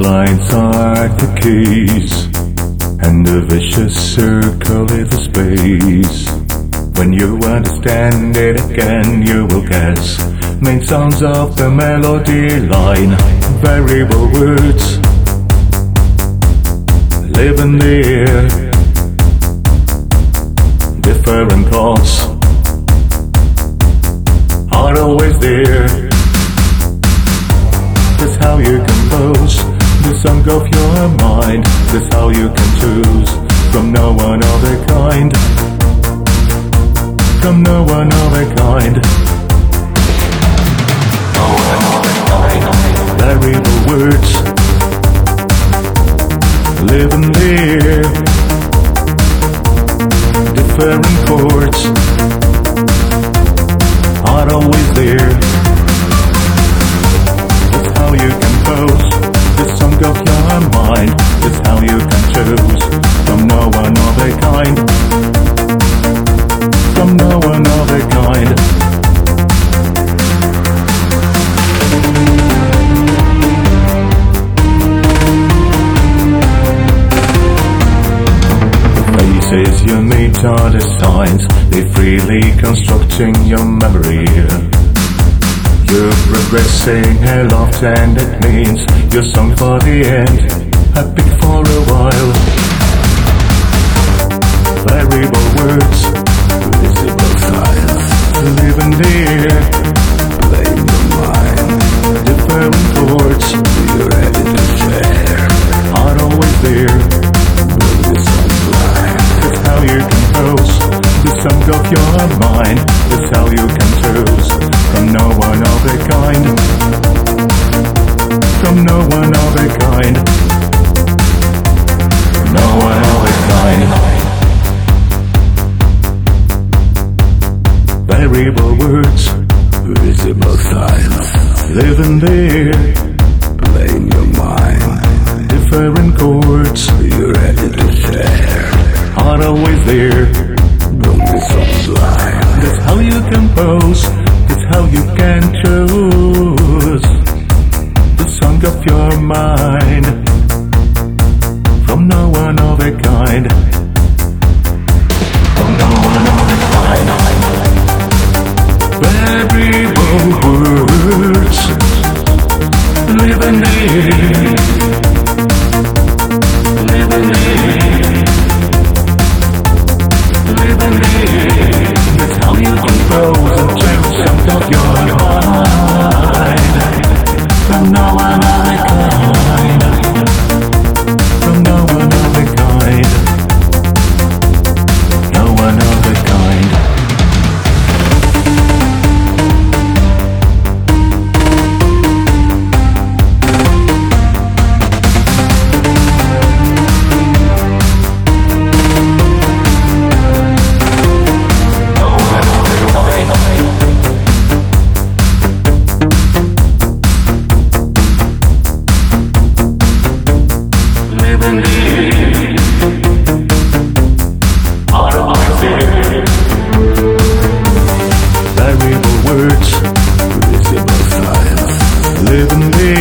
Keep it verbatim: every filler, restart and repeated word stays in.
lines are the keys, and the vicious circle is the space. When you understand it again, you will guess main sounds of the melody line. Variable words live in the air, different chords are always there. That's how you compose the song of your mind. That's how you can choose from no one of a kind, from no one of a kind. No one of a kind. Variable words live in the air, different chords are always there. That's how you compose the song of your mind. That's how you can choose from no one of a kind, from no one of a kind. Faces you meet are the signs, they freely constructing your memory. You're progressing aloft and it means your song for the end, epic for a while. Variable words, visible signs, live in the air, play in your mind. Different chords, you're ready to share, are always there. Bring the song blind. That's how you compose the song of your mind. That's how you can choose from no one of a kind, from no one of a kind, no one of a kind. Variable words, visible signs, live in the air, play in your mind. Different chords, you're ready to share, are always there. Don't be so blind. That's how you compose, that's how you can choose the song of your mind, from no one of a kind, from no one of a kind. Variable words live in the air, live in the air, live in the air. That's how you compose and choose some of your mind, from no one of a kind, from no one of a kind, no one of a kind. Variable words, visible signs, live in the